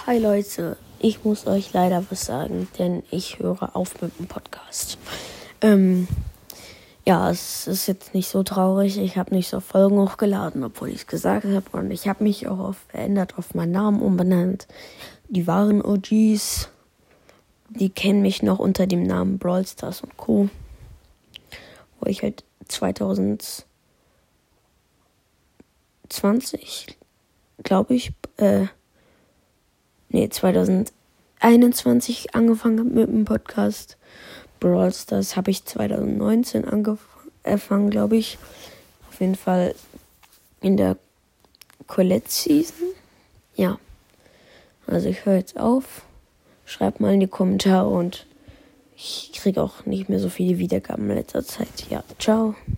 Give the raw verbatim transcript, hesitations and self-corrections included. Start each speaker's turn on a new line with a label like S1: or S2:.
S1: Hi Leute, ich muss euch leider was sagen, denn ich höre auf mit dem Podcast. Ähm, ja, es ist jetzt nicht so traurig. Ich habe nicht so Folgen hochgeladen, obwohl ich es gesagt habe. Und ich habe mich auch auf, verändert, auf meinen Namen umbenannt. Die wahren O Gs, die kennen mich noch unter dem Namen Brawl Stars und Co. Wo ich halt zwanzig zwanzig, glaube ich, äh, nee, zwanzig einundzwanzig angefangen habe mit dem Podcast. Brawl Stars habe ich zwanzig neunzehn angefangen, glaube ich. Auf jeden Fall in der Colette Season. Ja, also ich höre jetzt auf. Schreibt mal in die Kommentare und ich kriege auch nicht mehr so viele Wiedergaben in letzter Zeit. Ja, ciao.